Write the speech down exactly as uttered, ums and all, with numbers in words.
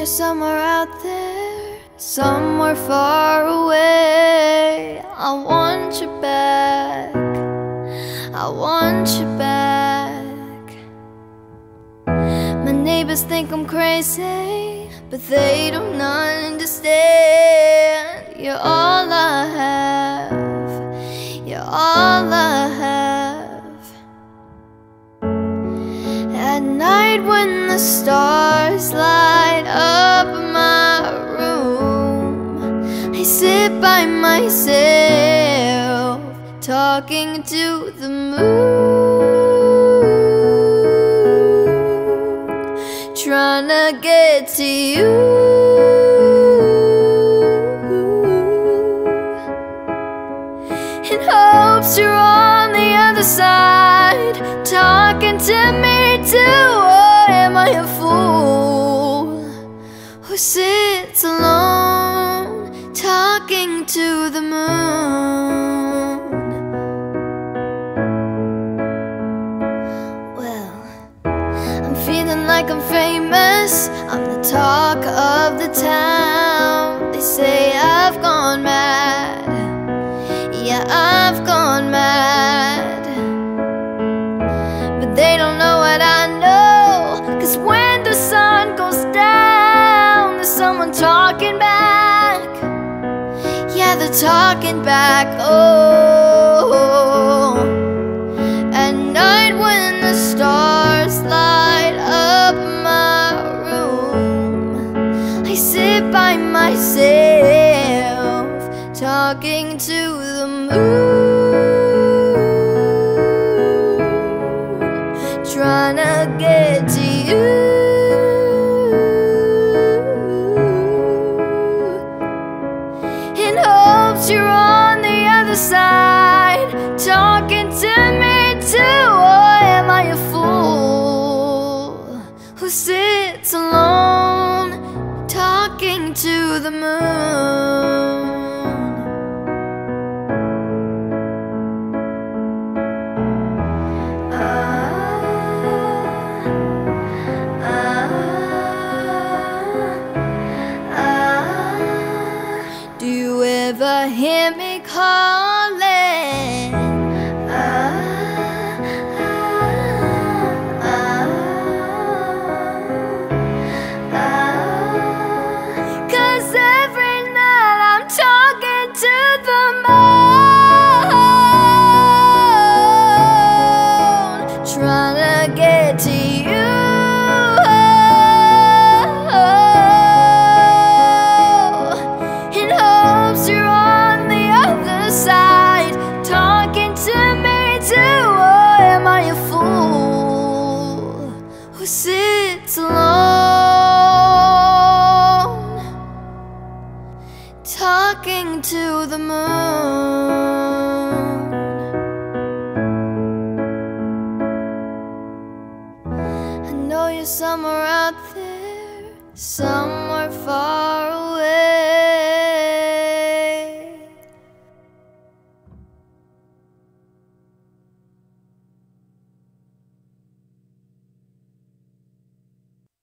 somewhere out there, somewhere far away. I want you back, I want you back. My neighbors think I'm crazy, but they don't understand. You're all I have, you're all I have. At night when the stars light up my room, I sit by myself, talking to the moon, trying to get to you. In hopes you're on the other side, talking to me too. Or am I a fool who sits alone, talking to the moon? Well, I'm feeling like I'm famous, I'm the talk of the town. They say I've gone mad, yeah, I've gone mad. But they don't know what I know, 'cause when the sun goes down, there's someone talking back. Yeah, they're talking back, oh. At night when the stars light up my room, I sit by myself, talking to the moon, trying to get to you. In hopes you're on the other side, talking to me too. Or am I a fool who sits alone, talking to the moon? Do you ever hear me calling? Ah, ah, ah, ah. 'Cause every night I'm talking to the moon, trying to get to you. Sits alone, talking to the moon. I know you're somewhere out there, somewhere far